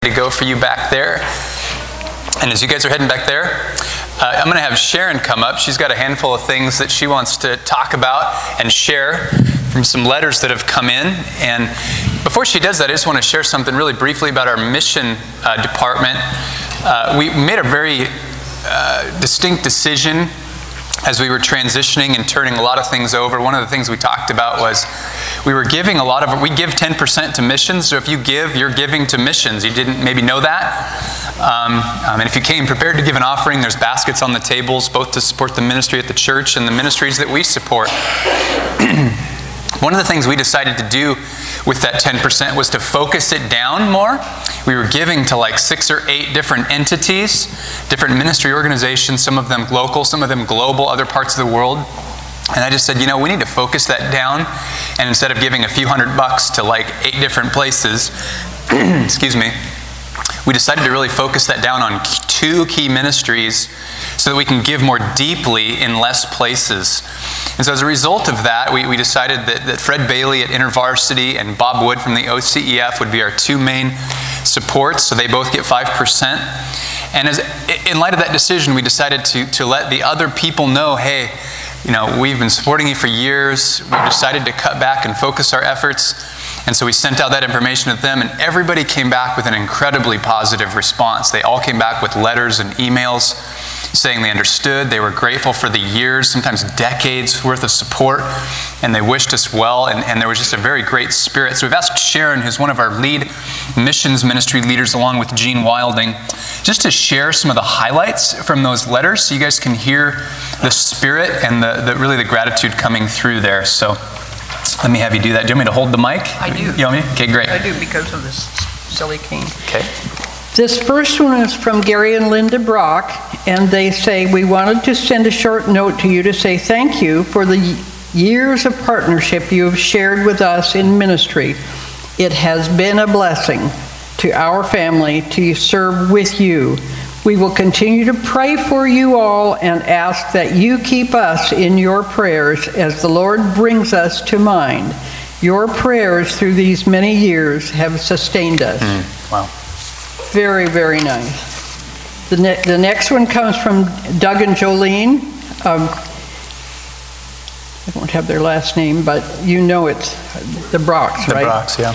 to go for you back there. And as you guys are heading back there, I'm going to have Sharon come up. She's got a handful of things that she wants to talk about and share from some letters that have come in. And before she does that, I just want to share something really briefly about our mission department. We made a very distinct decision as we were transitioning and turning a lot of things over. One of the things we talked about was we were giving a lot of, we give 10% to missions. So if you give, you're giving to missions. You didn't maybe know that. And if you came prepared to give an offering, there's baskets on the tables, both to support the ministry at the church and the ministries that we support. One of the things we decided to do with that 10% was to focus it down more. We were giving to like 6 or 8 different entities, different ministry organizations, some of them local, some of them global, other parts of the world. And I just said, you know, we need to focus that down. And instead of giving a few $100 to like 8 different places, excuse me, we decided to really focus that down on 2 key ministries so that we can give more deeply in less places. And so as a result of that, we decided that Fred Bailey at InterVarsity and Bob Wood from the OCEF would be our 2 main supports, so they both get 5%. And in light of that decision, we decided to let the other people know, hey, you know, we've been supporting you for years. We've decided to cut back and focus our efforts. And so we sent out that information to them, and everybody came back with an incredibly positive response. They all came back with letters and emails saying they understood, they were grateful for the years, sometimes decades worth of support, and they wished us well, and there was just a very great spirit. So we've asked Sharon, who's one of our lead missions ministry leaders, along with Gene Wilding, just to share some of the highlights from those letters so you guys can hear the spirit and really the gratitude coming through there. So let me have you do that. Do you want me to hold the mic? I do. You want me? Okay, great. I do, because of this silly cane. Okay. This first one is from Gary and Linda Brock, and they say, we wanted to send a short note to you to say thank you for the years of partnership you have shared with us in ministry. It has been a blessing to our family to serve with you. We will continue to pray for you all and ask that you keep us in your prayers as the Lord brings us to mind. Your prayers through these many years have sustained us. Wow. Very, very nice. The next one comes from Doug and Jolene. I don't have their last name, but you know it's the Brocks, right? The Brocks, yeah.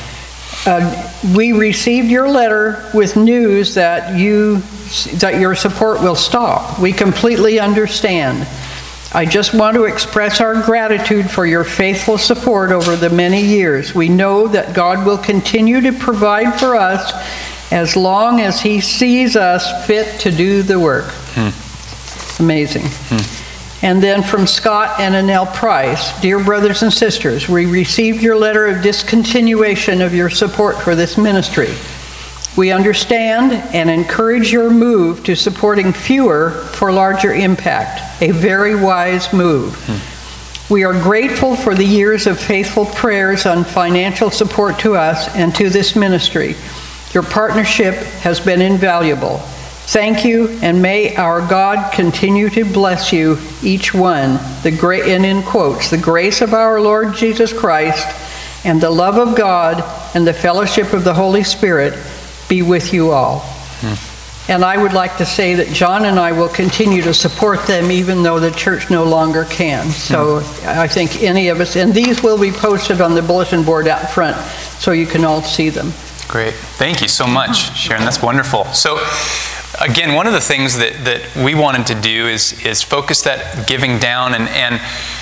We received your letter with news that your support will stop. We completely understand. I just want to express our gratitude for your faithful support over the many years. We know that God will continue to provide for us as long as He sees us fit to do the work. Amazing. And then from Scott and Annelle Price, dear brothers and sisters, we received your letter of discontinuation of your support for this ministry. We understand and encourage your move to supporting fewer for larger impact, a very wise move. We are grateful for the years of faithful prayers on financial support to us and to this ministry. Your partnership has been invaluable. Thank you, and may our God continue to bless you, each one. And in quotes, the grace of our Lord Jesus Christ and the love of God and the fellowship of the Holy Spirit be with you all. And I would like to say that John and I will continue to support them even though the church no longer can. So I think any of us, and these will be posted on the bulletin board out front so you can all see them. Great. Thank you so much, Sharon. That's wonderful. So again, one of the things that we wanted to do is focus that giving down and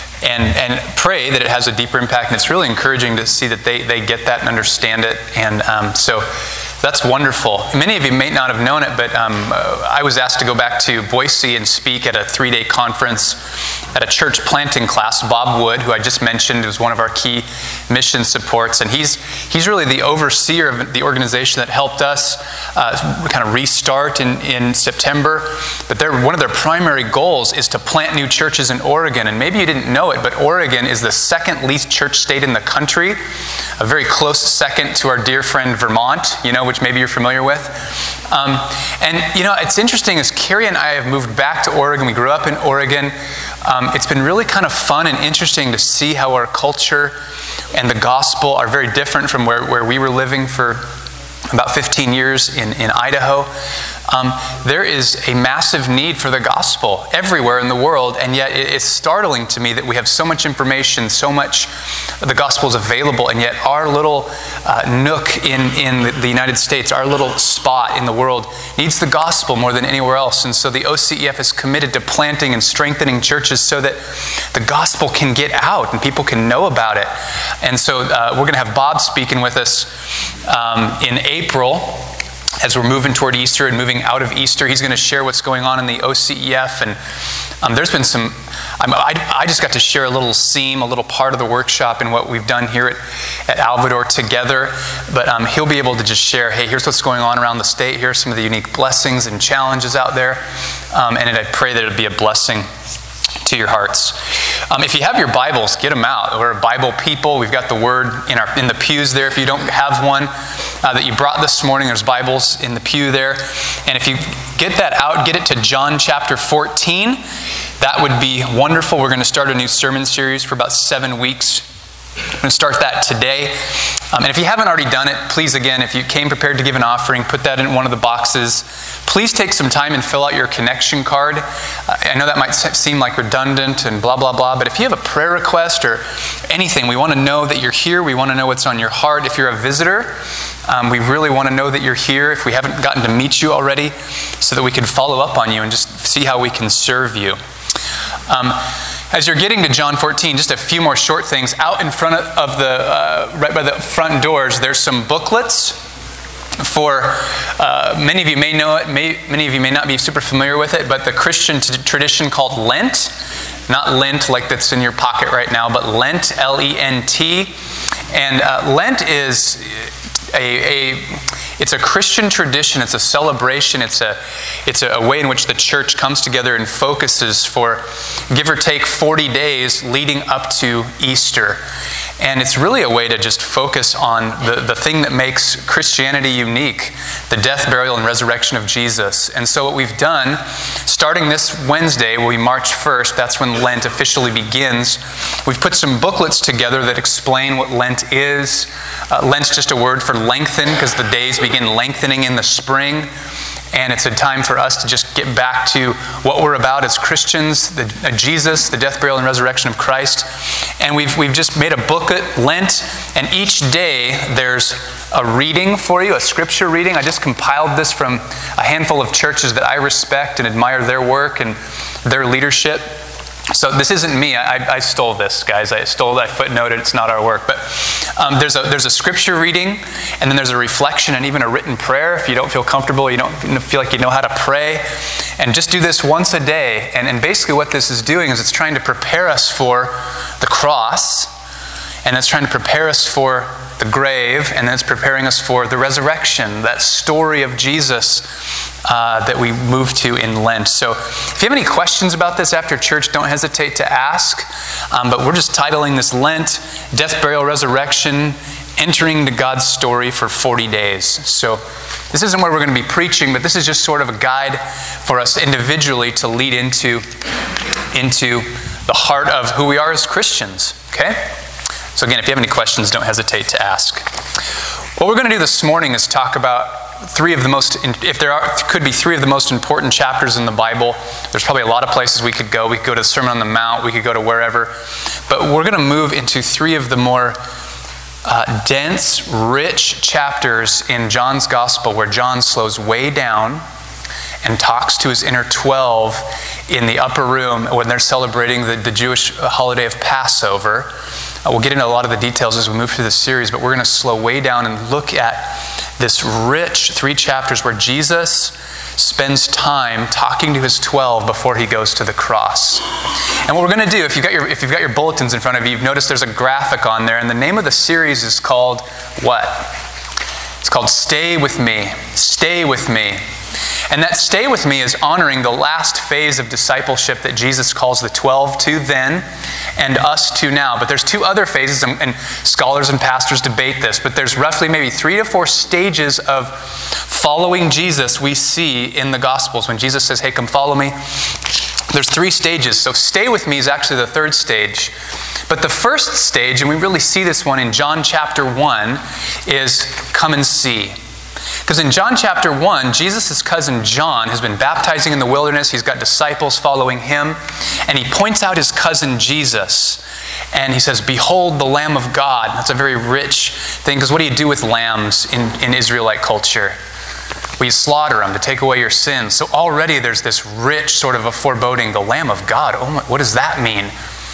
pray that it has a deeper impact. And it's really encouraging to see that they get that and understand it. And so that's wonderful. Many of you may not have known it, but I was asked to go back to Boise and speak at a 3-day conference at a church planting class. Bob Wood, who I just mentioned, was one of our key mission supports, and he's really the overseer of the organization that helped us kind of restart in September. But one of their primary goals is to plant new churches in Oregon. And maybe you didn't know it, but Oregon is the 2nd least church state in the country, a very close second to our dear friend Vermont, which maybe you're familiar with. And it's interesting, as Carrie and I have moved back to Oregon, we grew up in Oregon, it's been really kind of fun and interesting to see how our culture and the gospel are very different from where we were living for about 15 years in Idaho. There is a massive need for the gospel everywhere in the world, and yet it's startling to me that we have so much information, so much the gospel is available, and yet our little nook in the United States, our little spot in the world, needs the gospel more than anywhere else. And so the OCEF is committed to planting and strengthening churches so that the gospel can get out and people can know about it. And so we're going to have Bob speaking with us in April. As we're moving toward Easter and moving out of Easter, he's going to share what's going on in the OCEF. And there's been some, I just got to share a little seam, a little part of the workshop in what we've done here at Alvador together. But he'll be able to just share, hey, here's what's going on around the state. Here's some of the unique blessings and challenges out there. And I pray that it'll be a blessing to your hearts. If you have your Bibles, get them out. We're a Bible people. We've got the Word in the pews there. If you don't have one that you brought this morning, there's Bibles in the pew there. And if you get that out, get it to John chapter 14. That would be wonderful. We're going to start a new sermon series for about 7 weeks. I'm going to start that today. And if you haven't already done it, please, again, if you came prepared to give an offering, put that in one of the boxes. Please take some time and fill out your connection card. I know that might seem like redundant and blah, blah, blah, but if you have a prayer request or anything, we want to know that you're here. We want to know what's on your heart. If you're a visitor, we really want to know that you're here if we haven't gotten to meet you already, so that we can follow up on you and just see how we can serve you. As you're getting to John 14, just a few more short things. Out in front of right by the front doors, there's some booklets for, many of you may know it, many of you may not be super familiar with it, but the Christian tradition called Lent. Not Lent like that's in your pocket right now, but Lent, L-E-N-T. And Lent is it's a Christian tradition. It's a celebration. It's a way in which the church comes together and focuses for, give or take, 40 days leading up to Easter. And it's really a way to just focus on the thing that makes Christianity unique, the death, burial, and resurrection of Jesus. And so what we've done, starting this Wednesday, will be March 1st, that's when Lent officially begins, we've put some booklets together that explain what Lent is. Lent's just a word for lengthen, because the days begin lengthening in the spring. And it's a time for us to just get back to what we're about as Christians, Jesus, the death, burial, and resurrection of Christ. And we've just made a booklet, Lent, and each day there's a reading for you, a scripture reading. I just compiled this from a handful of churches that I respect and admire their work and their leadership. So this isn't me. I stole this, guys. I footnoted. It's not our work. But there's a scripture reading, and then there's a reflection and even a written prayer. If you don't feel comfortable, you don't feel like you know how to pray, and just do this once a day. And basically what this is doing is it's trying to prepare us for the cross, and it's trying to prepare us for the grave, and then it's preparing us for the resurrection, that story of Jesus that we move to in Lent. So if you have any questions about this after church, don't hesitate to ask. But we're just titling this Lent, Death, Burial, Resurrection, Entering into God's Story for 40 days. So this isn't where we're going to be preaching, but this is just sort of a guide for us individually to lead into the heart of who we are as Christians. Okay? So again, if you have any questions, don't hesitate to ask. What we're going to do this morning is talk about three of the most important chapters in the Bible. There's probably a lot of places we could go. We could go to the Sermon on the Mount. We could go to wherever. But we're going to move into three of the more dense, rich chapters in John's Gospel, where John slows way down and talks to his inner 12 in the upper room when they're celebrating the Jewish holiday of Passover. We'll get into a lot of the details as we move through this series, but we're going to slow way down and look at this rich 3 chapters where Jesus spends time talking to his 12 before he goes to the cross. And what we're going to do, if you've got your bulletins in front of you, you've noticed there's a graphic on there, and the name of the series is called what? It's called Stay With Me. Stay With Me. And that stay with me is honoring the last phase of discipleship that Jesus calls the 12 to then and us to now. But there's 2 other phases, and scholars and pastors debate this, but there's roughly maybe 3 to 4 stages of following Jesus we see in the Gospels. When Jesus says, hey, come follow me, there's 3 stages. So stay with me is actually the 3rd stage. But the first stage, and we really see this one in John chapter 1, is come and see. Because in John chapter 1, Jesus' cousin John has been baptizing in the wilderness. He's got disciples following him. And he points out his cousin Jesus. And he says, "Behold the Lamb of God." That's a very rich thing, because what do you do with lambs in Israelite culture? Well, you slaughter them to take away your sins. So already there's this rich sort of a foreboding, the Lamb of God. Oh my, what does that mean?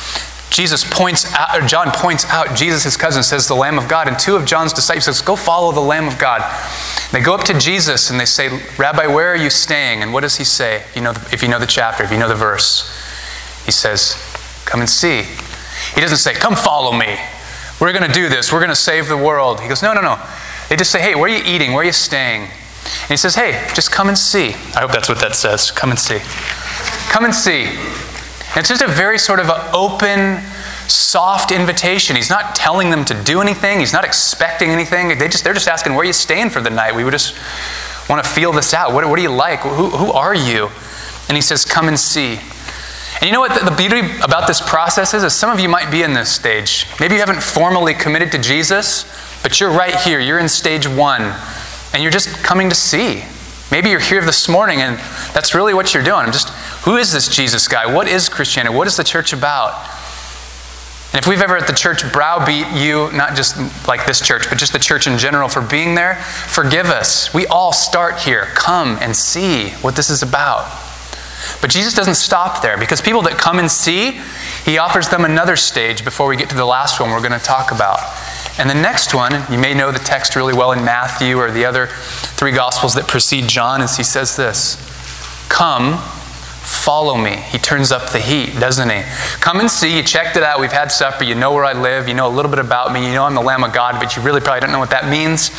John points out, Jesus, his cousin, says the Lamb of God. And two of John's disciples says, "Go follow the Lamb of God." They go up to Jesus and they say, "Rabbi, where are you staying?" And what does he say? If you know the chapter, if you know the verse, he says, "Come and see." He doesn't say, "Come follow me. We're going to do this. We're going to save the world." He goes, no. They just say, "Hey, where are you eating? Where are you staying?" And he says, "Hey, just come and see." I hope that's what that says. Come and see. Come and see. And it's just a very sort of an open, soft invitation. He's not telling them to do anything. He's not expecting anything. They're just asking, "Where are you staying for the night? We would just want to feel this out. What do you like? Who are you?" And he says, "Come and see." And you know what the beauty about this process is some of you might be in this stage. Maybe you haven't formally committed to Jesus, but you're right here. You're in stage 1, and you're just coming to see. Maybe you're here this morning, and that's really what you're doing. Who is this Jesus guy? What is Christianity? What is the church about? And if we've ever at the church browbeat you, not just like this church, but just the church in general for being there, forgive us. We all start here. Come and see what this is about. But Jesus doesn't stop there, because people that come and see, he offers them another stage before we get to the last one we're going to talk about. And the next one, you may know the text really well in Matthew or the other 3 Gospels that precede John, is he says this, "Come, follow me." He turns up the heat, doesn't he? Come and see. You checked it out. We've had supper. You know where I live. You know a little bit about me. You know I'm the Lamb of God, but you really probably don't know what that means.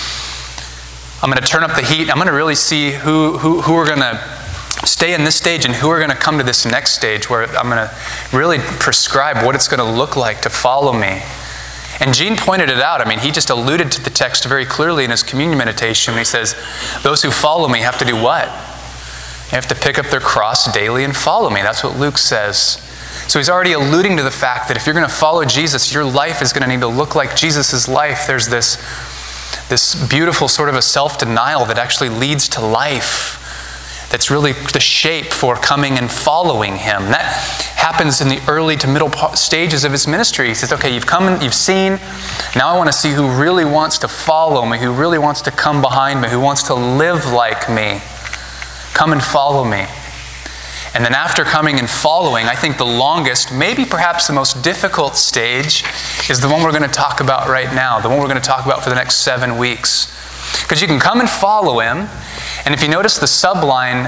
I'm going to turn up the heat. I'm going to really see who are going to stay in this stage and who are going to come to this next stage where I'm going to really prescribe what it's going to look like to follow me. And Gene pointed it out. He just alluded to the text very clearly in his communion meditation when he says, "Those who follow me have to do what? They have to pick up their cross daily and follow me." That's what Luke says. So he's already alluding to the fact that if you're going to follow Jesus, your life is going to need to look like Jesus' life. There's this beautiful sort of a self-denial that actually leads to life. That's really the shape for coming and following him. That happens in the early to middle stages of his ministry. He says, "Okay, you've come and you've seen. Now I want to see who really wants to follow me, who really wants to come behind me, who wants to live like me. Come and follow me." And then after coming and following, I think the longest, maybe perhaps the most difficult stage is the one we're going to talk about right now, the one we're going to talk about for the next 7 weeks. Because you can come and follow him, and if you notice the subline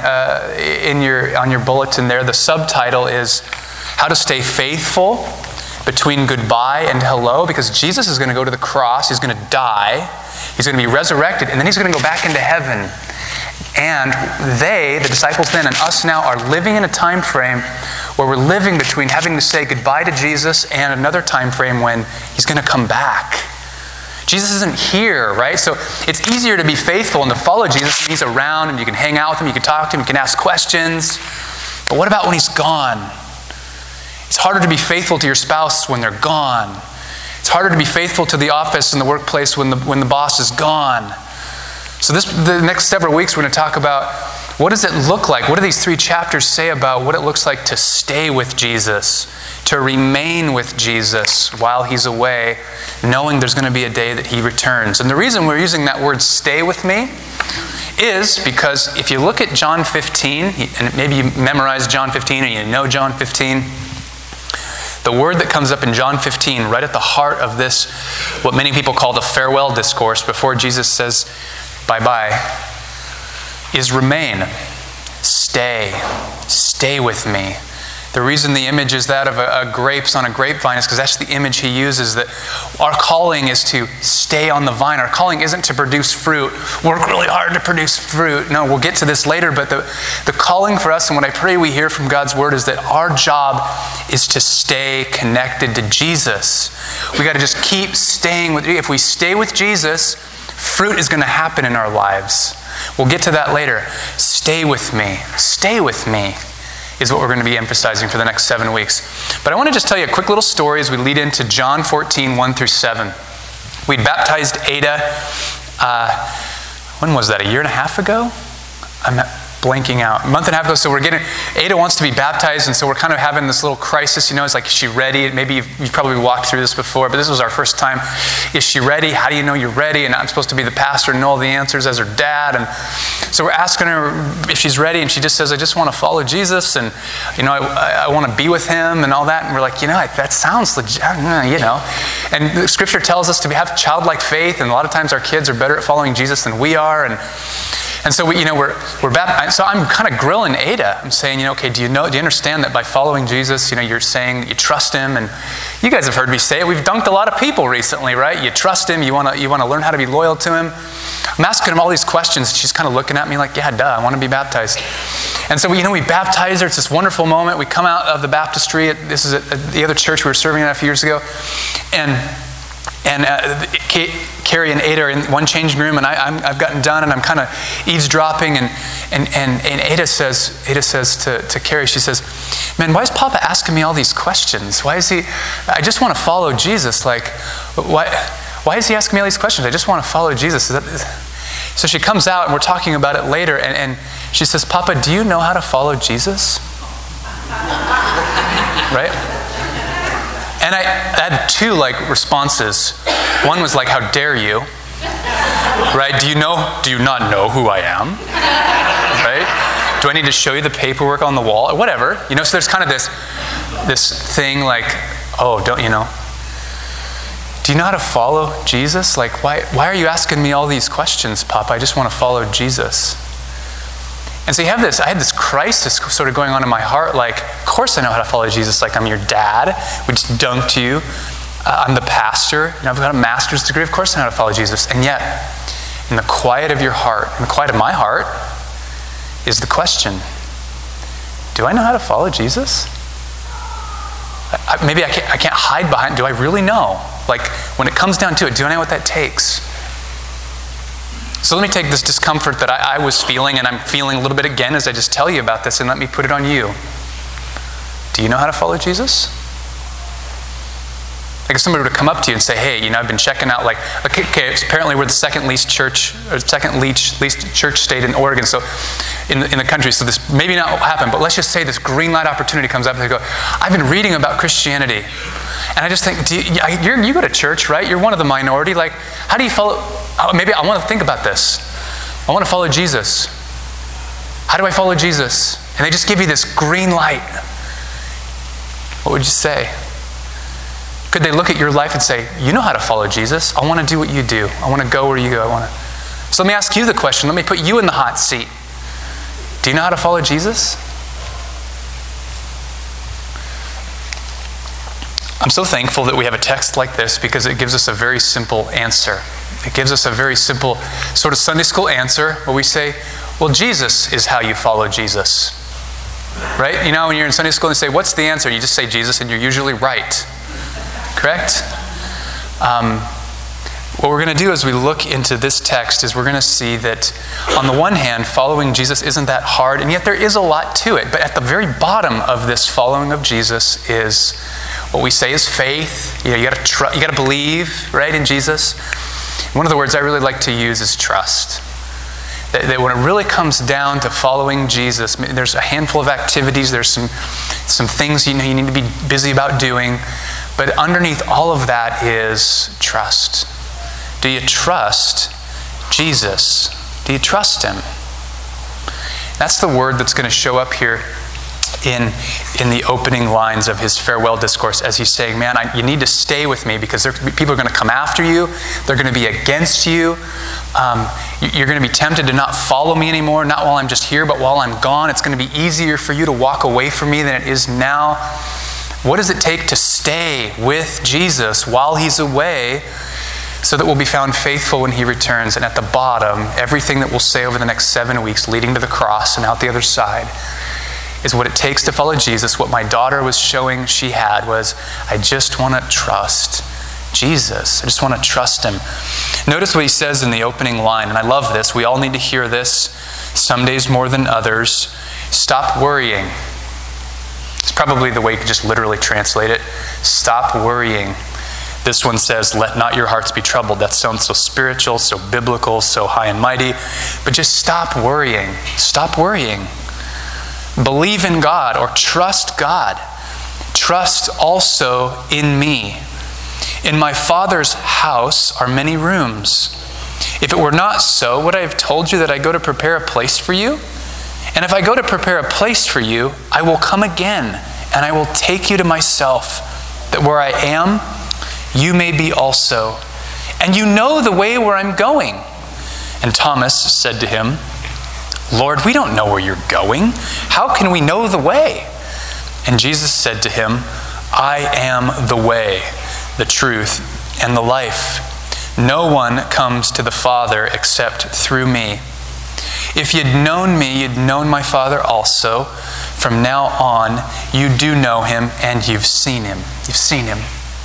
on your bulletin there, the subtitle is "How to Stay Faithful Between Goodbye and Hello," because Jesus is going to go to the cross, he's going to die, he's going to be resurrected, and then he's going to go back into heaven. And the disciples then and us now, are living in a time frame where we're living between having to say goodbye to Jesus and another time frame when he's going to come back. Jesus isn't here, right? So it's easier to be faithful and to follow Jesus when he's around and you can hang out with him, you can talk to him, you can ask questions. But what about when he's gone? It's harder to be faithful to your spouse when they're gone. It's harder to be faithful to the office and the workplace when the boss is gone. So the next several weeks we're going to talk about what does it look like? What do these 3 chapters say about what it looks like to stay with Jesus, to remain with Jesus while he's away, knowing there's going to be a day that he returns. And the reason we're using that word "stay with me" is because if you look at John 15, and maybe you memorized John 15 and you know John 15, the word that comes up in John 15, right at the heart of this, what many people call the farewell discourse before Jesus says bye-bye, is remain. Stay with me. The reason the image is that of grapes on a grapevine is because that's the image he uses, that our calling is to stay on the vine. Our calling isn't to produce fruit, work really hard to produce fruit. No, we'll get to this later, but the calling for us, and what I pray we hear from God's word, is that our job is to stay connected to Jesus. We got to just keep staying with. If we stay with Jesus, fruit is going to happen in our lives. We'll get to that later. Stay with me. Stay with me is what we're going to be emphasizing for the next 7 weeks. But I want to just tell you a quick little story as we lead into John 14, 1 through 7. We'd baptized Ada, when was that, a year and a half ago? I'm blanking out. A month and a half ago, so Ada wants to be baptized, and so we're kind of having this little crisis, it's like, is she ready? Maybe you've probably walked through this before, but this was our first time. Is she ready? How do you know you're ready? And I'm supposed to be the pastor and know all the answers as her dad, and so we're asking her if she's ready, and she just says, I just want to follow Jesus, and, I want to be with him and all that, and we're like, that sounds legit, and the scripture tells us to have childlike faith, and a lot of times our kids are better at following Jesus than we are, and so we're baptized. So I'm kind of grilling Ada. I'm saying, okay, do you understand that by following Jesus, you're saying that you trust him? And you guys have heard me say it. We've dunked a lot of people recently, right? You trust him. You want to learn how to be loyal to him. I'm asking him all these questions. She's kind of looking at me like, yeah, duh, I want to be baptized. And so we baptize her. It's this wonderful moment. We come out of the baptistry. This is at the other church we were serving at a few years ago, and Carrie and Ada are in one changing room, and I've gotten done, and I'm kind of eavesdropping, and Ada says to Carrie, she says, man, why is Papa asking me all these questions? Why is he? I just want to follow Jesus. Like, why is he asking me all these questions? I just want to follow Jesus. So she comes out, and we're talking about it later, and she says, Papa, do you know how to follow Jesus? Right? And I had two responses. One was like, how dare you? Right? Do you not know who I am? Right? Do I need to show you the paperwork on the wall? Or whatever. So there's kind of this thing like, oh, don't you know? Do you know how to follow Jesus? Like, why are you asking me all these questions, Papa? I just want to follow Jesus. And so I had this crisis sort of going on in my heart, like, of course I know how to follow Jesus. Like, I'm your dad. We just dunked you. I'm the pastor. I've got a master's degree. Of course I know how to follow Jesus. And yet, in the quiet of your heart, in the quiet of my heart, is the question, do I know how to follow Jesus? Maybe I can't hide behind, do I really know? Like, when it comes down to it, do I know what that takes? So let me take this discomfort that I was feeling, and I'm feeling a little bit again as I just tell you about this, and let me put it on you. Do you know how to follow Jesus? Like if somebody were to come up to you and say, hey, I've been checking out, okay, apparently we're the second least church state in Oregon, so in the country, so this maybe not happen, but let's just say this green light opportunity comes up, and they go, I've been reading about Christianity, and I just think, you go to church, right? You're one of the minority, how do you follow? Maybe I want to think about this. I want to follow Jesus. How do I follow Jesus? And they just give you this green light. What would you say? Could they look at your life and say, you know how to follow Jesus. I want to do what you do. I want to go where you go. So let me ask you the question. Let me put you in the hot seat. Do you know how to follow Jesus? I'm so thankful that we have a text like this because it gives us a very simple answer. It gives us a very simple sort of Sunday school answer where we say, well, Jesus is how you follow Jesus. Right? When you're in Sunday school and they say, what's the answer? You just say Jesus and you're usually right. Correct? What we're going to do as we look into this text is we're going to see that on the one hand, following Jesus isn't that hard, and yet there is a lot to it. But at the very bottom of this following of Jesus is what we say is faith. You got to believe, right, in Jesus. One of the words I really like to use is trust. That when it really comes down to following Jesus, there's a handful of activities, there's some things you need to be busy about doing, but underneath all of that is trust. Do you trust Jesus? Do you trust him? That's the word that's going to show up here in the opening lines of his farewell discourse as he's saying, man, you need to stay with me because people are going to come after you. They're going to be against you. You're going to be tempted to not follow me anymore, not while I'm just here, but while I'm gone. It's going to be easier for you to walk away from me than it is now. What does it take to stay with Jesus while he's away so that we'll be found faithful when he returns? And at the bottom, everything that we'll say over the next 7 weeks leading to the cross and out the other side is what it takes to follow Jesus. What my daughter was showing she had was, I just want to trust Jesus. I just want to trust him. Notice what he says in the opening line, and I love this. We all need to hear this, some days more than others. Stop worrying. It's probably the way you could just literally translate it. Stop worrying. This one says, let not your hearts be troubled. That sounds so spiritual, so biblical, so high and mighty. But just stop worrying. Stop worrying. Believe in God or trust God. Trust also in me. In my Father's house are many rooms. If it were not so, would I have told you that I go to prepare a place for you? And if I go to prepare a place for you, I will come again, and I will take you to myself, that where I am, you may be also. And you know the way where I'm going. And Thomas said to him, Lord, we don't know where you're going. How can we know the way? And Jesus said to him, I am the way, the truth, and the life. No one comes to the Father except through me. If you'd known me, you'd known my Father also. From now on, you do know him, and you've seen him. You've seen him.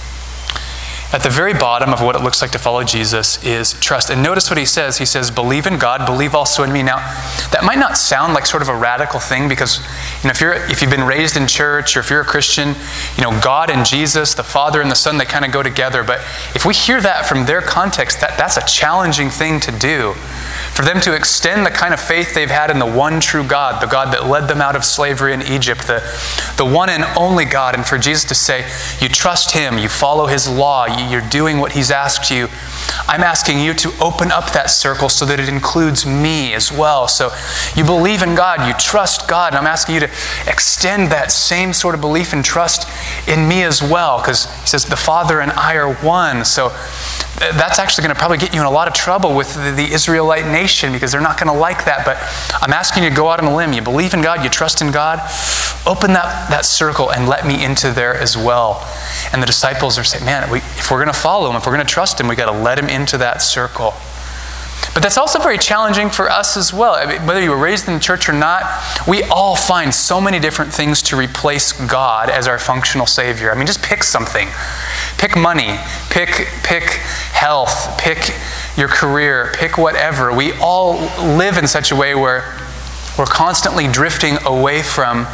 At the very bottom of what it looks like to follow Jesus is trust. And notice what he says. He says, believe in God, believe also in me. Now, that might not sound like sort of a radical thing because, if you've been raised in church or if you're a Christian, God and Jesus, the Father and the Son, they kind of go together. But if we hear that from their context, that's a challenging thing to do. For them to extend the kind of faith they've had in the one true God, the God that led them out of slavery in Egypt, the one and only God, and for Jesus to say, you trust him, you follow his law, you're doing what he's asked you. I'm asking you to open up that circle so that it includes me as well. So you believe in God, you trust God, and I'm asking you to extend that same sort of belief and trust in me as well, because he says the Father and I are one. So that's actually going to probably get you in a lot of trouble with the Israelite nation because they're not going to like that. But I'm asking you to go out on a limb. You believe in God, you trust in God. Open that circle and let me into there as well. And the disciples are saying, man, if we're going to follow him, if we're going to trust him, we got to let him into that circle. But that's also very challenging for us as well. Whether you were raised in the church or not, we all find so many different things to replace God as our functional Savior. Just pick something. Pick money. Pick health. Pick your career. Pick whatever. We all live in such a way where we're constantly drifting away from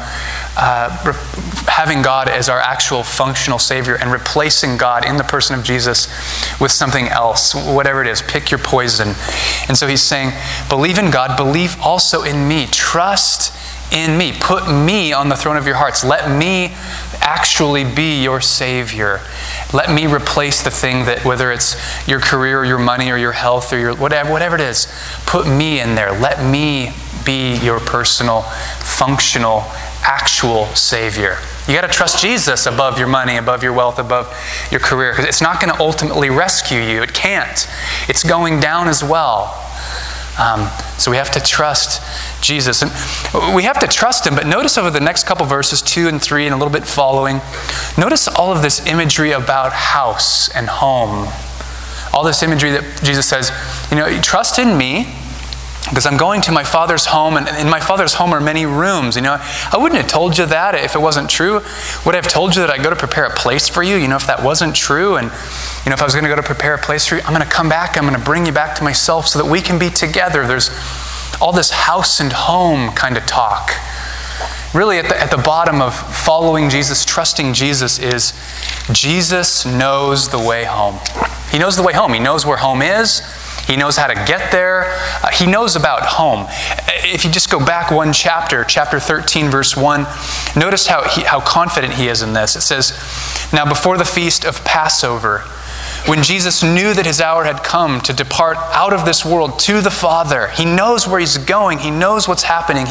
having God as our actual functional Savior and replacing God in the person of Jesus with something else, whatever it is. Pick your poison. And so he's saying, believe in God, believe also in me. Trust in me. Put me on the throne of your hearts. Let me actually be your Savior. Let me replace the thing that, whether it's your career or your money or your health or your whatever it is, put me in there. Let me be your personal, functional, actual Savior. You got to trust Jesus above your money, above your wealth, above your career, because it's not going to ultimately rescue you. It can't. It's going down as well. So we have to trust Jesus. And we have to trust him, but notice over the next couple verses, 2 and 3 and a little bit following, notice all of this imagery about house and home. All this imagery that Jesus says, trust in me, because I'm going to my Father's home, and in my Father's home are many rooms. I wouldn't have told you that if it wasn't true. Would I have told you that I go to prepare a place for you? If that wasn't true, and if I was going to go to prepare a place for you, I'm going to come back, I'm going to bring you back to myself so that we can be together. There's all this house and home kind of talk. Really at the bottom of following Jesus, trusting Jesus, is Jesus knows the way home. He knows the way home. He knows where home is. He knows how to get there. He knows about home. If you just go back one chapter 13, verse 1, notice how confident he is in this. It says, now before the feast of Passover, when Jesus knew that his hour had come to depart out of this world to the Father, he knows where he's going. He knows what's happening.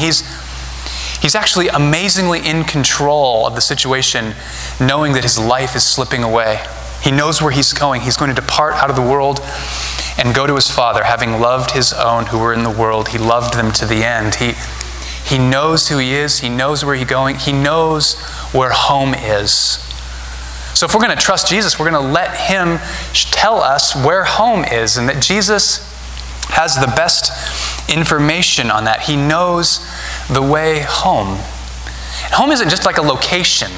He's actually amazingly in control of the situation, knowing that his life is slipping away. He knows where he's going. He's going to depart out of the world and go to his Father, having loved his own who were in the world. He loved them to the end. He knows who he is. He knows where he's going. He knows where home is. So if we're going to trust Jesus, we're going to let him tell us where home is, and that Jesus has the best information on that. He knows the way home. And home isn't just like a location.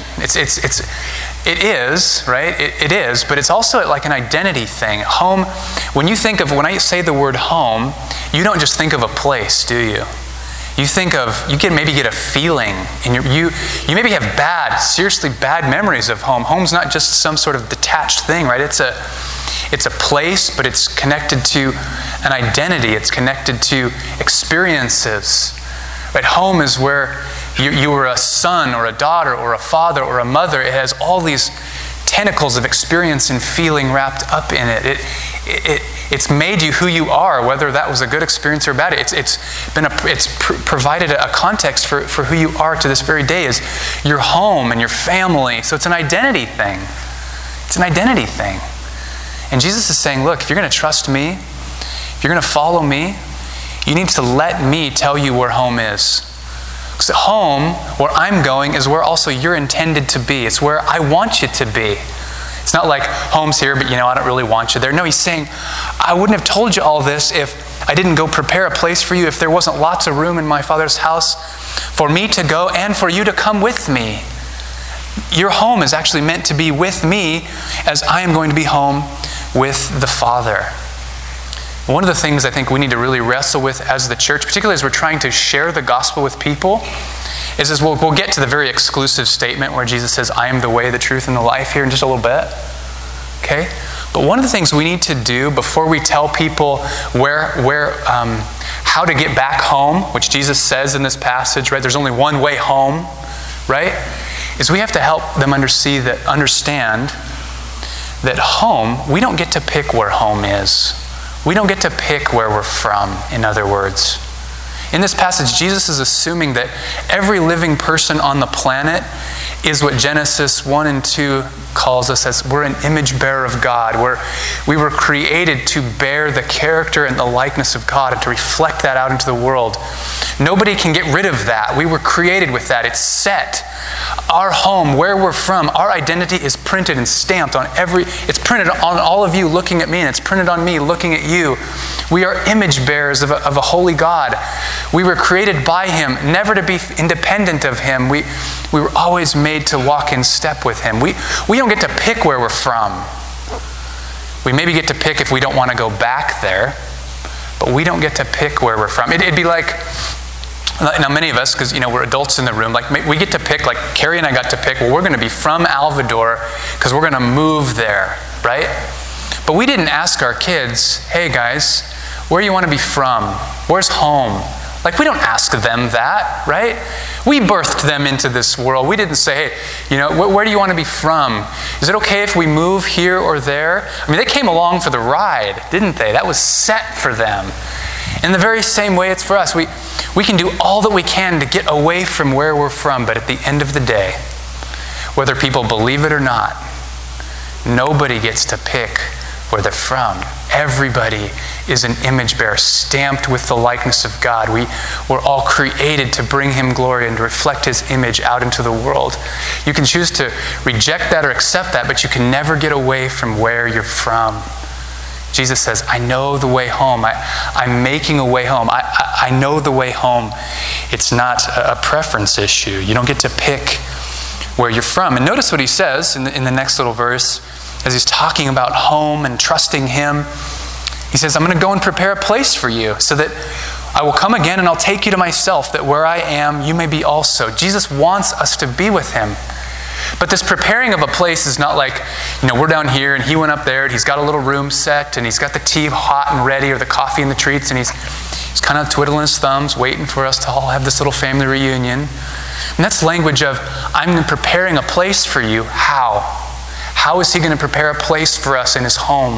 It is, right? It is, but it's also like an identity thing. Home, when I say the word home, you don't just think of a place, do you? You can maybe get a feeling, and you maybe have seriously bad memories of home. Home's not just some sort of detached thing, right? It's a place, but it's connected to an identity. It's connected to experiences. Right? Home is where you were a son or a daughter or a father or a mother. It has all these tentacles of experience and feeling wrapped up in it. It's made you who you are, whether that was a good experience or bad. It's provided a context for who you are to this very day, is your home and your family. So it's an identity thing. It's an identity thing. And Jesus is saying, look, if you're going to trust me, if you're going to follow me, you need to let me tell you where home is. Because home, where I'm going, is where also you're intended to be. It's where I want you to be. It's not like home's here, but I don't really want you there. No, he's saying, I wouldn't have told you all this if I didn't go prepare a place for you, if there wasn't lots of room in my Father's house for me to go and for you to come with me. Your home is actually meant to be with me as I am going to be home with the Father. One of the things I think we need to really wrestle with as the church, particularly as we're trying to share the gospel with people, is we'll get to the very exclusive statement where Jesus says, I am the way, the truth, and the life here in just a little bit. Okay? But one of the things we need to do before we tell people how to get back home, which Jesus says in this passage, right? There's only one way home, right? Is we have to help them understand that home, we don't get to pick where home is. We don't get to pick where we're from, in other words. In this passage, Jesus is assuming that every living person on the planet is what Genesis 1 and 2 calls us as we're an image bearer of God. We were created to bear the character and the likeness of God and to reflect that out into the world. Nobody can get rid of that. We were created with that. It's set. Our home, where we're from, our identity is printed and stamped on it's printed on all of you looking at me, and it's printed on me looking at you. We are image bearers of a holy God. We were created by Him, never to be independent of Him. We were always made to walk in step with Him. We don't get to pick where we're from. We maybe get to pick if we don't want to go back there, but we don't get to pick where we're from. It'd be like, now many of us, because we're adults in the room, like we get to pick, like Carrie and I got to pick, well, we're going to be from Alvador because we're going to move there, right? But we didn't ask our kids, hey guys, where do you want to be from? Where's home? Like, we don't ask them that, right? We birthed them into this world. We didn't say, hey, where do you want to be from? Is it okay if we move here or there? I mean, they came along for the ride, didn't they? That was set for them. In the very same way it's for us. We can do all that we can to get away from where we're from, but at the end of the day, whether people believe it or not, nobody gets to pick where they're from. Everybody is an image bearer, stamped with the likeness of God. We're all created to bring Him glory and to reflect His image out into the world. You can choose to reject that or accept that, but you can never get away from where you're from. Jesus says, I know the way home. I'm making a way home. I know the way home. It's not a preference issue. You don't get to pick where you're from. And notice what He says in the next little verse as He's talking about home and trusting Him. He says, I'm going to go and prepare a place for you so that I will come again and I'll take you to myself, that where I am, you may be also. Jesus wants us to be with Him. But this preparing of a place is not like, we're down here and He went up there and He's got a little room set and He's got the tea hot and ready or the coffee and the treats and He's kind of twiddling His thumbs waiting for us to all have this little family reunion. And that's language of, I'm preparing a place for you. How? How is He going to prepare a place for us in His home?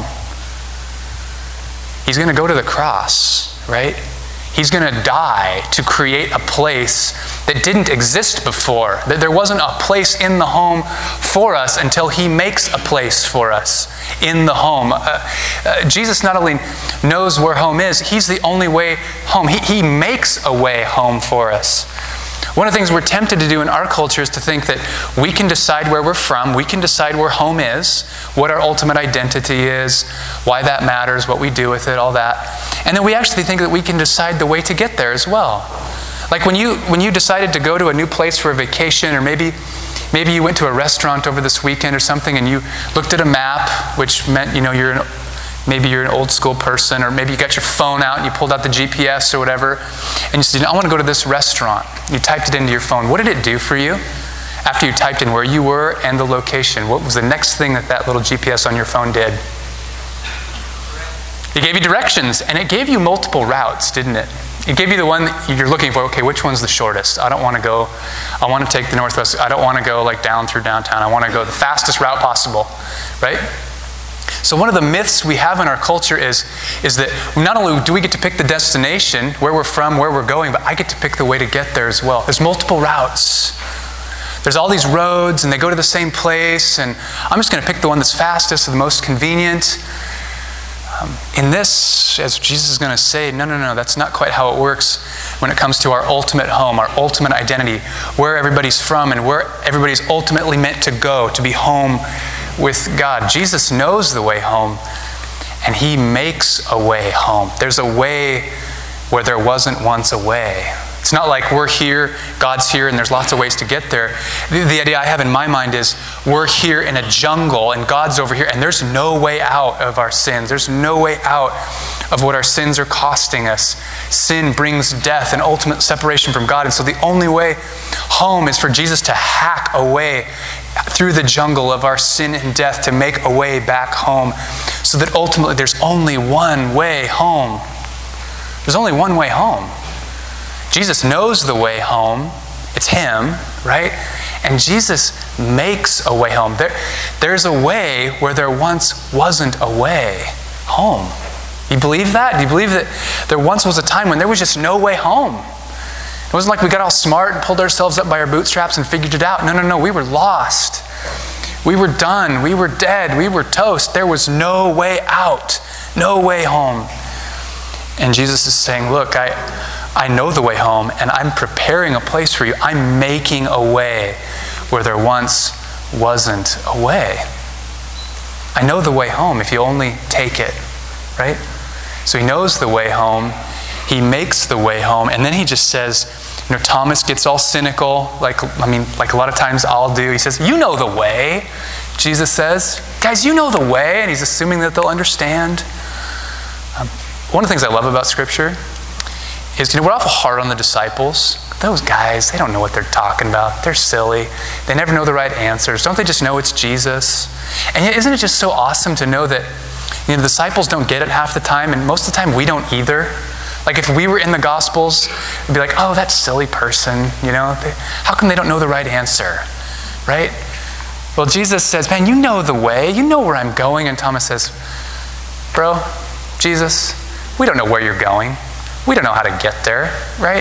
He's going to go to the cross, right? He's going to die to create a place that didn't exist before. That there wasn't a place in the home for us until He makes a place for us in the home. Jesus not only knows where home is, He's the only way home. He makes a way home for us. One of the things we're tempted to do in our culture is to think that we can decide where we're from, we can decide where home is, what our ultimate identity is, why that matters, what we do with it, all that. And then we actually think that we can decide the way to get there as well. Like when you decided to go to a new place for a vacation, or maybe you went to a restaurant over this weekend or something and you looked at a map, which meant you're Maybe you're an old school person, or maybe you got your phone out and you pulled out the GPS or whatever, and you said, I want to go to this restaurant. You typed it into your phone. What did it do for you? After you typed in where you were and the location, what was the next thing that little GPS on your phone did? It gave you directions, and it gave you multiple routes, didn't it? It gave you the one that you're looking for. Okay, which one's the shortest? I want to take the northwest. I don't want to go like down through downtown. I want to go the fastest route possible, right? So one of the myths we have in our culture is that not only do we get to pick the destination, where we're from, where we're going, but I get to pick the way to get there as well. There's multiple routes. There's all these roads, and they go to the same place, and I'm just going to pick the one that's fastest or the most convenient. In this, as Jesus is going to say, no, that's not quite how it works when it comes to our ultimate home, our ultimate identity, where everybody's from and where everybody's ultimately meant to go, to be home with God. Jesus knows the way home, and He makes a way home. There's a way where there wasn't once a way. It's not like we're here, God's here, and there's lots of ways to get there. The idea I have in my mind is we're here in a jungle, and God's over here, and there's no way out of our sins. There's no way out of what our sins are costing us. Sin brings death and ultimate separation from God, and so the only way home is for Jesus to hack a way through the jungle of our sin and death to make a way back home, so that ultimately there's only one way home. There's only one way home. Jesus knows the way home. It's Him, right? And Jesus makes a way home. There's a way where there once wasn't a way home. You believe that? Do you believe that there once was a time when there was just no way home? It wasn't like we got all smart and pulled ourselves up by our bootstraps and figured it out. No. We were lost. We were done. We were dead. We were toast. There was no way out. No way home. And Jesus is saying, look, I know the way home, and I'm preparing a place for you. I'm making a way where there once wasn't a way. I know the way home if you only take it, right? So He knows the way home. He makes the way home, and then He just says, Thomas gets all cynical, like a lot of times I'll do. He says, you know the way, Jesus says. Guys, you know the way, and He's assuming that they'll understand. One of the things I love about Scripture is, we're awful hard on the disciples. Those guys, they don't know what they're talking about. They're silly. They never know the right answers. Don't they just know it's Jesus? And yet, isn't it just so awesome to know that the disciples don't get it half the time, and most of the time we don't either? Like if we were in the Gospels, we'd be like, oh, that silly person, how come they don't know the right answer, right? Well, Jesus says, man, you know the way. You know where I'm going. And Thomas says, bro, Jesus, we don't know where you're going. We don't know how to get there, right?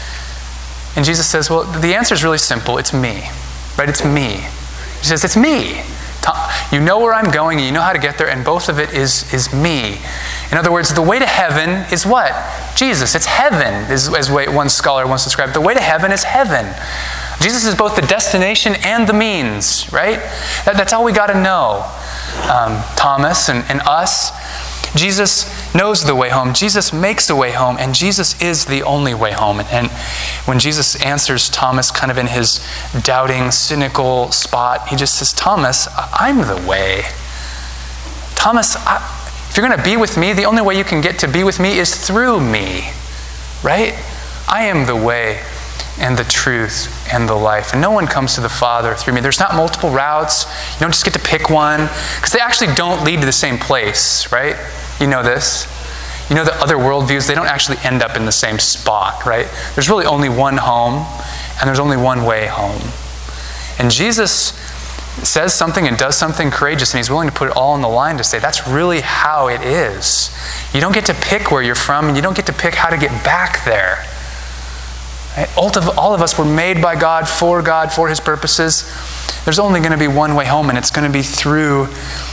And Jesus says, well, the answer is really simple. It's me, right? It's me. He says, it's me. You know where I'm going, and you know how to get there, and both of it is me. In other words, the way to heaven is what? Jesus. It's heaven, as one scholar once described. The way to heaven is heaven. Jesus is both the destination and the means, right? That's all we got to know. Thomas and us. Jesus knows the way home. Jesus makes the way home, and Jesus is the only way home. And when Jesus answers Thomas kind of in his doubting, cynical spot, He just says, Thomas, I'm the way. Thomas, if you're going to be with me, the only way you can get to be with me is through me, right? I am the way and the truth and the life. And no one comes to the Father through me. There's not multiple routes. You don't just get to pick one, because they actually don't lead to the same place, right? You know this. You know that other worldviews, they don't actually end up in the same spot, right? There's really only one home, and there's only one way home. And Jesus says something and does something courageous, and He's willing to put it all on the line to say, that's really how it is. You don't get to pick where you're from, and you don't get to pick how to get back there. Right? All of us were made by God, for His purposes. There's only going to be one way home, and it's going to be through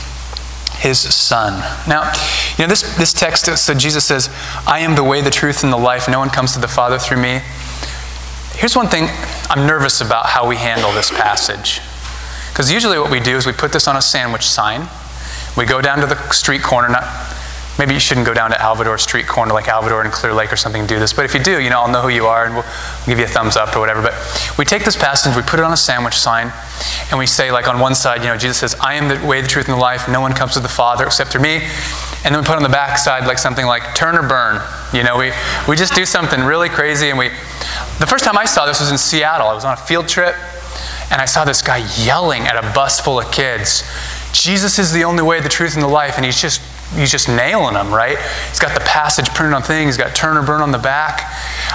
His Son. Now, this text, so Jesus says, I am the way, the truth, and the life. No one comes to the Father through me. Here's one thing I'm nervous about how we handle this passage. Because usually what we do is we put this on a sandwich sign. We go down to the street corner. Maybe you shouldn't go down to Alvador street corner like Alvador and Clear Lake or something and do this. But if you do, I'll know who you are and we'll give you a thumbs up or whatever. But we take this passage, we put it on a sandwich sign, and we say, like on one side, Jesus says, I am the way, the truth, and the life. No one comes to the Father except through me. And then we put on the back side like something like turn or burn. You know, we just do something really crazy. And the first time I saw this was in Seattle. I was on a field trip, and I saw this guy yelling at a bus full of kids, Jesus is the only way, the truth, and the life. And he's just nailing them, right? He's got the passage printed on things. He's got turn or burn on the back.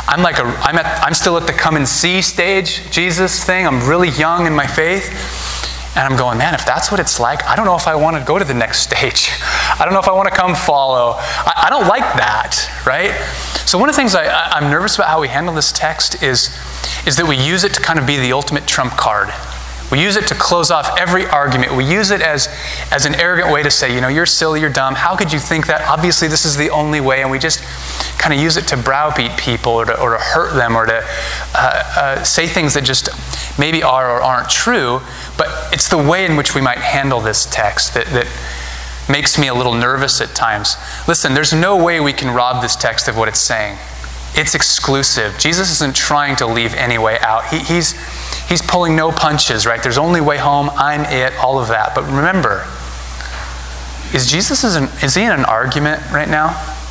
I'm still at the come and see stage Jesus thing. I'm really young in my faith. And I'm going, man, if that's what it's like, I don't know if I want to go to the next stage. I don't know if I want to come follow. I don't like that, right? So one of the things I'm nervous about how we handle this text is that we use it to kind of be the ultimate trump card. We use it to close off every argument. We use it as an arrogant way to say, you know, you're silly, you're dumb. How could you think that? Obviously, this is the only way. And we just kind of use it to browbeat people or to hurt them or to say things that just maybe are or aren't true. But it's the way in which we might handle this text that makes me a little nervous at times. Listen, there's no way we can rob this text of what it's saying. It's exclusive. Jesus isn't trying to leave any way out. He's pulling no punches, right? There's only way home, I'm it, all of that. But remember, is he in an argument right now?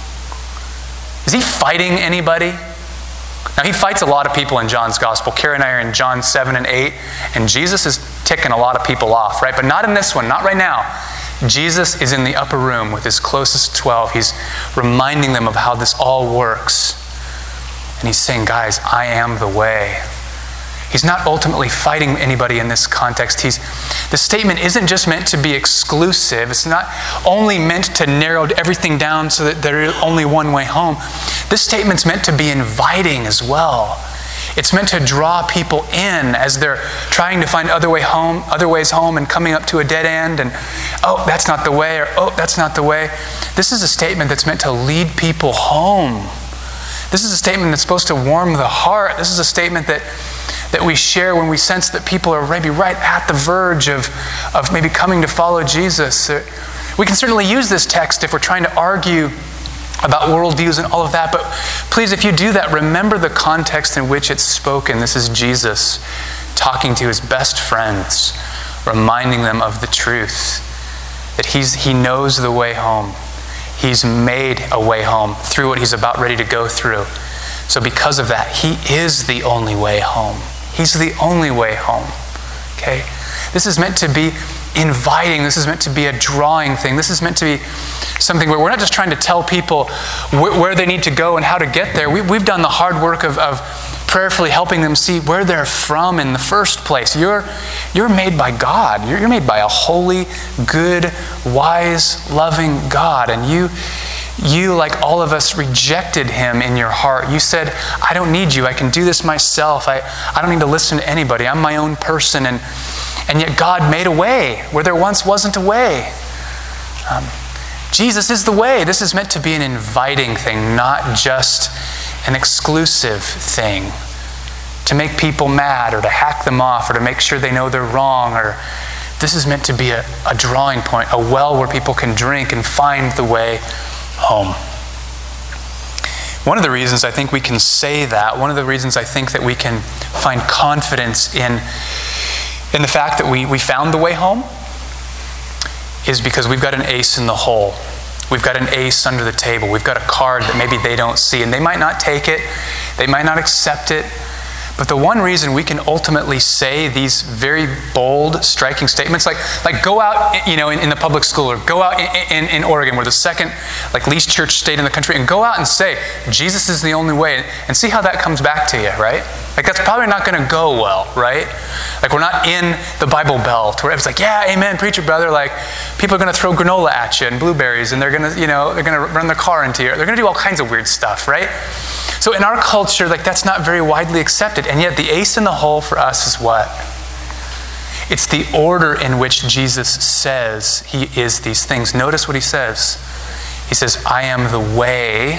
Is he fighting anybody? Now, he fights a lot of people in John's gospel. Carrie and I are in John 7 and 8, and Jesus is ticking a lot of people off, right? But not in this one, not right now. Jesus is in the upper room with his closest 12. He's reminding them of how this all works. And he's saying, guys, I am the way. He's not ultimately fighting anybody in this context. The statement isn't just meant to be exclusive. It's not only meant to narrow everything down so that there is only one way home. This statement's meant to be inviting as well. It's meant to draw people in as they're trying to find other ways home and coming up to a dead end and, oh, that's not the way, or oh, that's not the way. This is a statement that's meant to lead people home. This is a statement that's supposed to warm the heart. This is a statement that we share when we sense that people are maybe right at the verge of maybe coming to follow Jesus. We can certainly use this text if we're trying to argue about worldviews and all of that, but please, if you do that, remember the context in which it's spoken. This is Jesus talking to his best friends, reminding them of the truth, that he knows the way home. He's made a way home through what he's about ready to go through. So because of that, he is the only way home. He's the only way home. Okay? This is meant to be inviting. This is meant to be a drawing thing. This is meant to be something where we're not just trying to tell people where they need to go and how to get there. We've done the hard work of prayerfully helping them see where they're from in the first place. You're made by God. You're made by a holy, good, wise, loving God. And you, like all of us, rejected him in your heart. You said, I don't need you. I can do this myself. I don't need to listen to anybody. I'm my own person. And yet God made a way where there once wasn't a way. Jesus is the way. This is meant to be an inviting thing, not just an exclusive thing. To make people mad or to hack them off or to make sure they know they're wrong. Or this is meant to be a drawing point, a well where people can drink and find the way home. One of the reasons I think we can say that, one of the reasons I think that we can find confidence in the fact that we found the way home is because we've got an ace in the hole. We've got an ace under the table. We've got a card that maybe they don't see, and they might not take it, they might not accept it. But the one reason we can ultimately say these very bold, striking statements, like go out, in the public school, or go out in Oregon, we're the second, least church state in the country, and go out and say, Jesus is the only way, and see how that comes back to you, right? That's probably not going to go well, right? We're not in the Bible Belt where it's yeah, amen, preacher brother. People are going to throw granola at you and blueberries, and they're going to run their car into you. They're going to do all kinds of weird stuff, right? So in our culture, that's not very widely accepted. And yet the ace in the hole for us is what? It's the order in which Jesus says he is these things. Notice what he says. He says, I am the way,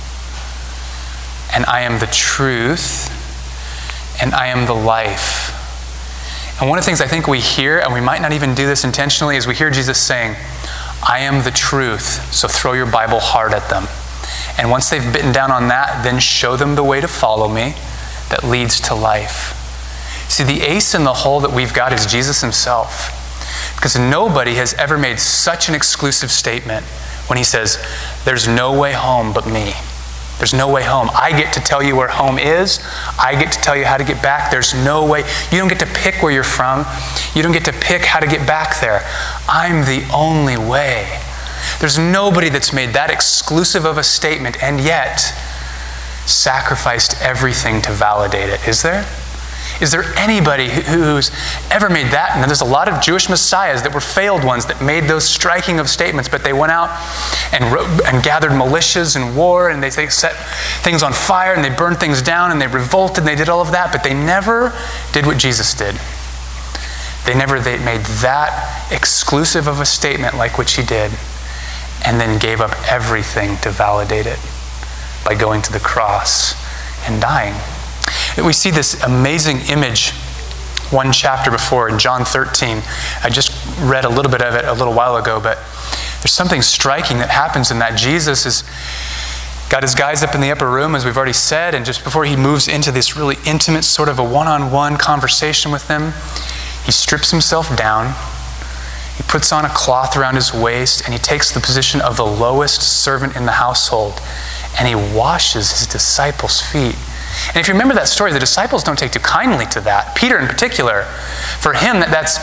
and I am the truth, and I am the life. And one of the things I think we hear, and we might not even do this intentionally, is we hear Jesus saying, I am the truth, so throw your Bible hard at them. And once they've bitten down on that, then show them the way to follow me that leads to life. See, the ace in the hole that we've got is Jesus himself. Because nobody has ever made such an exclusive statement when he says, there's no way home but me. There's no way home. I get to tell you where home is. I get to tell you how to get back. There's no way. You don't get to pick where you're from. You don't get to pick how to get back there. I'm the only way. There's nobody that's made that exclusive of a statement and yet sacrificed everything to validate it. Is there? Is there anybody who's ever made that? And there's a lot of Jewish messiahs that were failed ones that made those striking of statements, but they went out and gathered militias and war, and they set things on fire, and they burned things down, and they revolted, and they did all of that, but they never did what Jesus did. They made that exclusive of a statement like what he did, and then gave up everything to validate it by going to the cross and dying. We see this amazing image one chapter before in John 13. I just read a little bit of it a little while ago, but there's something striking that happens in that. Jesus has got his guys up in the upper room, as we've already said, and just before he moves into this really intimate sort of a one-on-one conversation with them, he strips himself down, he puts on a cloth around his waist, and he takes the position of the lowest servant in the household, and he washes his disciples' feet. And if you remember that story, the disciples don't take too kindly to that. Peter in particular, for him, that's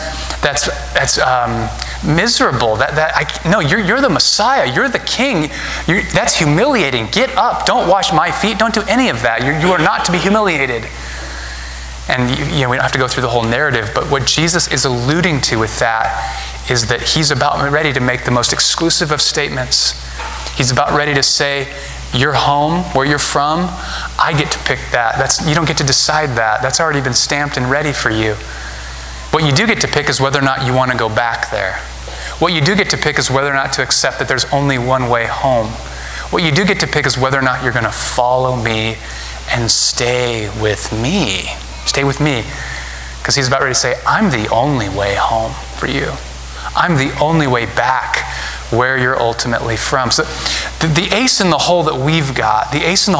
miserable. No, you're the Messiah. You're the King. That's humiliating. Get up. Don't wash my feet. Don't do any of that. You are not to be humiliated. And we don't have to go through the whole narrative, but what Jesus is alluding to with that is that he's about ready to make the most exclusive of statements. He's about ready to say, your home, where you're from, I get to pick that. You don't get to decide that. That's already been stamped and ready for you. What you do get to pick is whether or not you want to go back there. What you do get to pick is whether or not to accept that there's only one way home. What you do get to pick is whether or not you're going to follow me and stay with me. Stay with me. Because he's about ready to say, I'm the only way home for you. I'm the only way back where you're ultimately from. So the ace in the hole that we've got,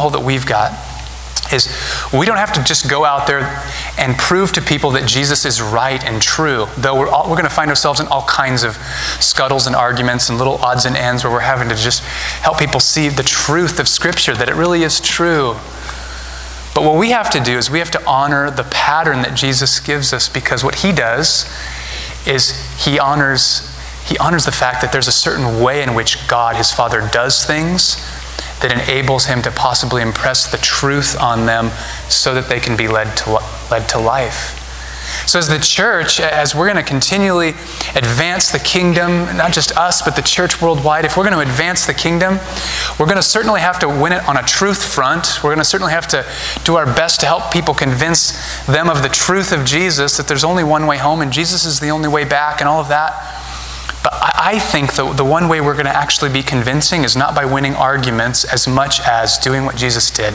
is we don't have to just go out there and prove to people that Jesus is right and true, though we're going to find ourselves in all kinds of scuttles and arguments and little odds and ends where we're having to just help people see the truth of Scripture, that it really is true. But what we have to do is we have to honor the pattern that Jesus gives us, because what he does is he honors the fact that there's a certain way in which God, his Father, does things that enables him to possibly impress the truth on them so that they can be led to life. So as the church, as we're going to continually advance the kingdom, not just us, but the church worldwide, if we're going to advance the kingdom, we're going to certainly have to win it on a truth front. We're going to certainly have to do our best to help people convince them of the truth of Jesus, that there's only one way home and Jesus is the only way back and all of that. But I think the one way we're going to actually be convincing is not by winning arguments as much as doing what Jesus did.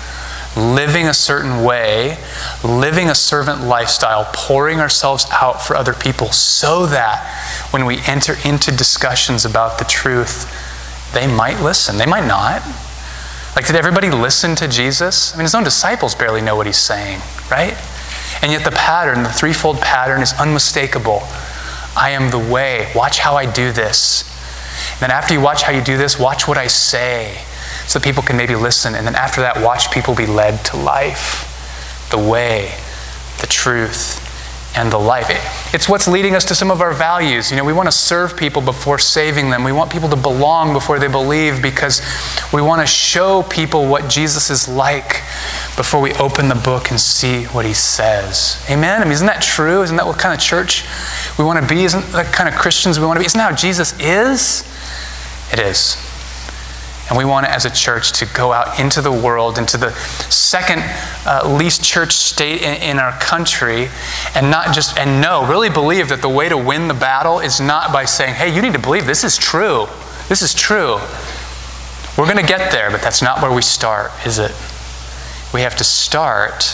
Living a certain way, living a servant lifestyle, pouring ourselves out for other people so that when we enter into discussions about the truth, they might listen. They might not. Like, did everybody listen to Jesus? I mean, his own disciples barely know what he's saying, right? And yet the pattern, the threefold pattern, is unmistakable. I am the way. Watch how I do this. And then after you watch how you do this, watch what I say so that people can maybe listen. And then after that, watch people be led to life. The way, the truth, and the life. It's what's leading us to some of our values. We want to serve people before saving them. We want people to belong before they believe, because we want to show people what Jesus is like before we open the book and see what he says. Amen? I mean, isn't that true? Isn't that what kind of church we want to be? Isn't that kind of Christians we want to be? Isn't that how Jesus is? It is. And we want, as a church, to go out into the world, into the second least church state in our country, and really believe that the way to win the battle is not by saying, hey, you need to believe this is true. This is true. We're going to get there, but that's not where we start, is it? We have to start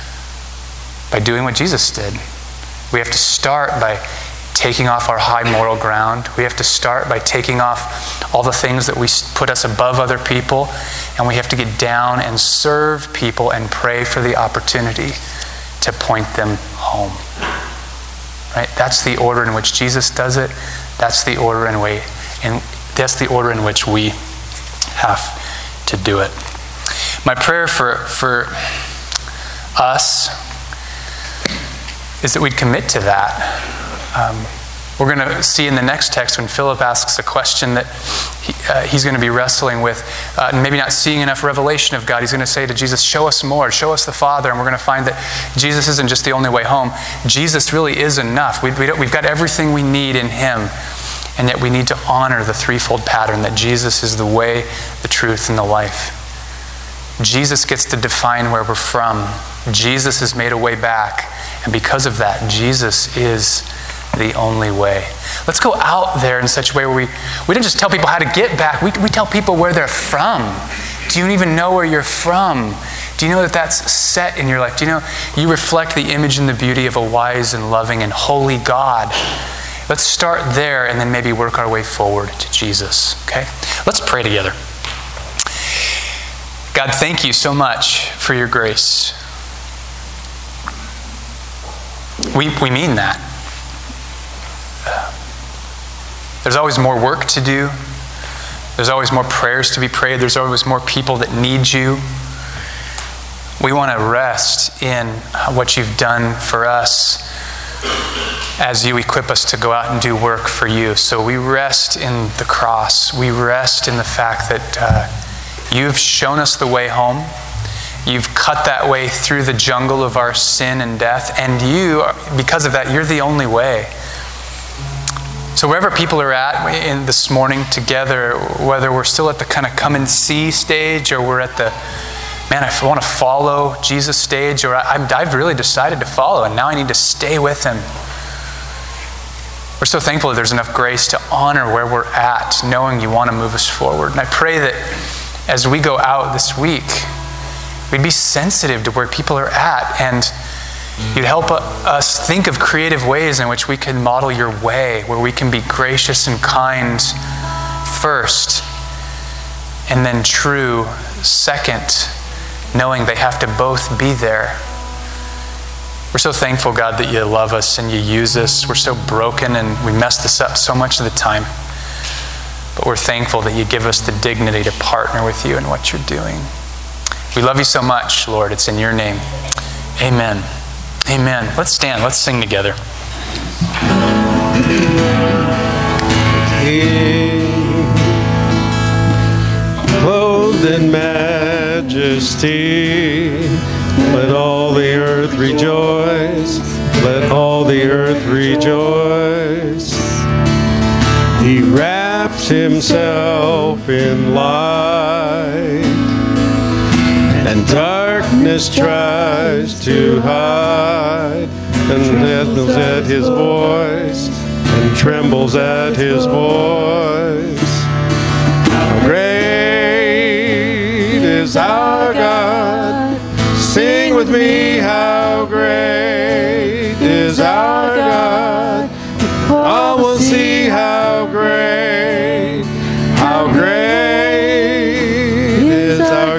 by doing what Jesus did. We have to start by taking off our high moral ground. We have to start by taking off all the things that put us above other people, and we have to get down and serve people and pray for the opportunity to point them home. Right? That's the order in which Jesus does it. That's the order in That's the order in which we have to do it. My prayer for us is that we'd commit to that. We're going to see in the next text when Philip asks a question that he's going to be wrestling with, and maybe not seeing enough revelation of God. He's going to say to Jesus, show us more, show us the Father. And we're going to find that Jesus isn't just the only way home. Jesus really is enough. We've got everything we need in him. And yet we need to honor the threefold pattern that Jesus is the way, the truth, and the life. Jesus gets to define where we're from. Jesus has made a way back. And because of that, Jesus is the only way. Let's go out there in such a way where we don't just tell people how to get back. We tell people where they're from. Do you even know where you're from? Do you know that that's set in your life? Do you know you reflect the image and the beauty of a wise and loving and holy God? Let's start there and then maybe work our way forward to Jesus. Okay? Let's pray together. God, thank you so much for your grace. We mean that. There's always more work to do. There's always more prayers to be prayed. There's always more people that need you. We want to rest in what you've done for us as you equip us to go out and do work for you. So we rest in the cross. We rest in the fact that you've shown us the way home. You've cut that way through the jungle of our sin and death. And you, because of that, you're the only way. So wherever people are at in this morning together, whether we're still at the kind of come and see stage or we're at the, man, I want to follow Jesus stage, or I've really decided to follow and now I need to stay with him. We're so thankful that there's enough grace to honor where we're at, knowing you want to move us forward. And I pray that as we go out this week, we'd be sensitive to where people are at, and you'd help us think of creative ways in which we can model your way, where we can be gracious and kind first, and then true second, knowing they have to both be there. We're so thankful, God, that you love us and you use us. We're so broken and we mess this up so much of the time. But we're thankful that you give us the dignity to partner with you in what you're doing. We love you so much, Lord. It's in your name. Amen. Amen. Let's stand. Let's sing together. King, clothed in majesty, let all the earth rejoice. Let all the earth rejoice. He wraps himself in light, and darkness tries to hide, and trembles at his voice, and trembles at his voice. How great is our God! Sing with me, how great is our God! All will see how great is our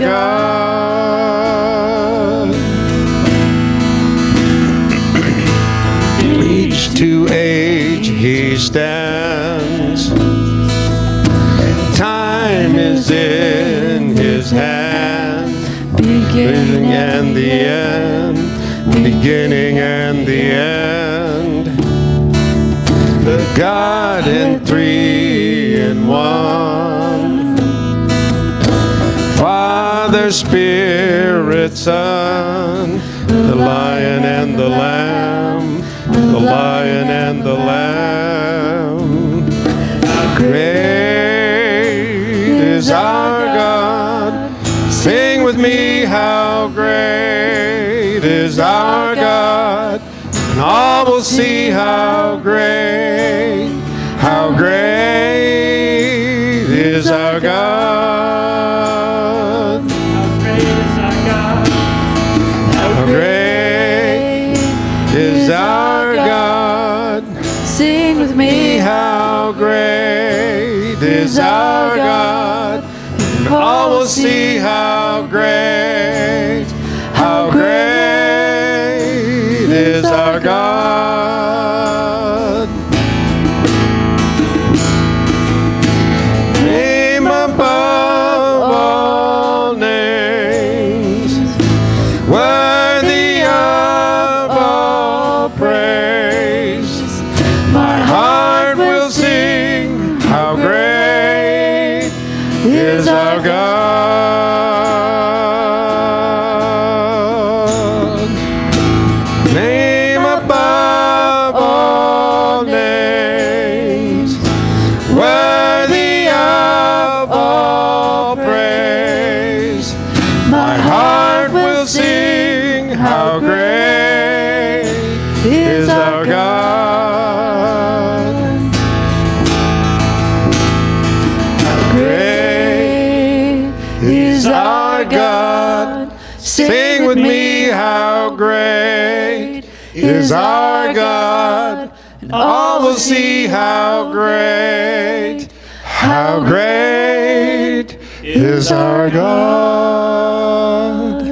God. Age to age he stands, time is in his hand, beginning and the end, beginning and the end. The God in three in one, Father, Spirit, Son, the Lion and the Lamb, the Lion and the Lamb. How great is our God! Sing with me, how great is our God! And all will see how great is our God. How great is our God. Sing with me, how great is our God. And all will see how great is our God. How great is our God. How great is our God. Sing with me, how great is our God. And all will see how great is our God.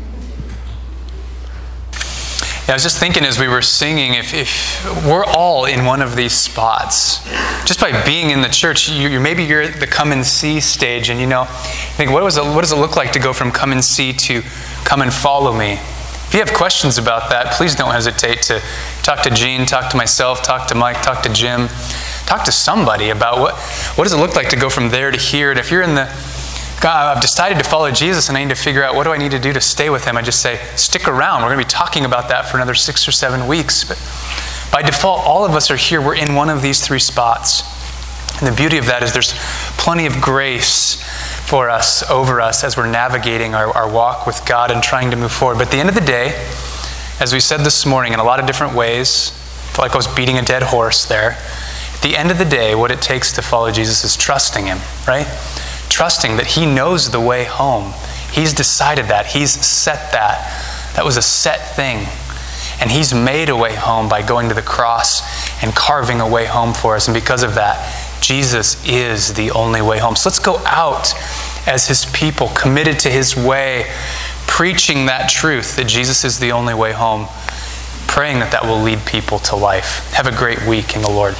Yeah, I was just thinking as we were singing, if we're all in one of these spots, just by being in the church, maybe you're at the come and see stage, and think, what does it look like to go from come and see to come and follow me? If you have questions about that, please don't hesitate to talk to Gene, talk to myself, talk to Mike, talk to Jim, talk to somebody about what does it look like to go from there to here. And if you're in the, God, I've decided to follow Jesus and I need to figure out what do I need to do to stay with him, I just say, stick around. We're going to be talking about that for another 6 or 7 weeks. But by default, all of us are here. We're in one of these 3 spots. And the beauty of that is there's plenty of grace for us, over us, as we're navigating our walk with God and trying to move forward. But at the end of the day, as we said this morning in a lot of different ways, I feel like I was beating a dead horse there. At the end of the day, what it takes to follow Jesus is trusting him, right? Trusting that he knows the way home. He's decided that. He's set that. That was a set thing. And he's made a way home by going to the cross and carving a way home for us. And because of that, Jesus is the only way home. So let's go out as his people, committed to his way, preaching that truth that Jesus is the only way home, praying that that will lead people to life. Have a great week in the Lord.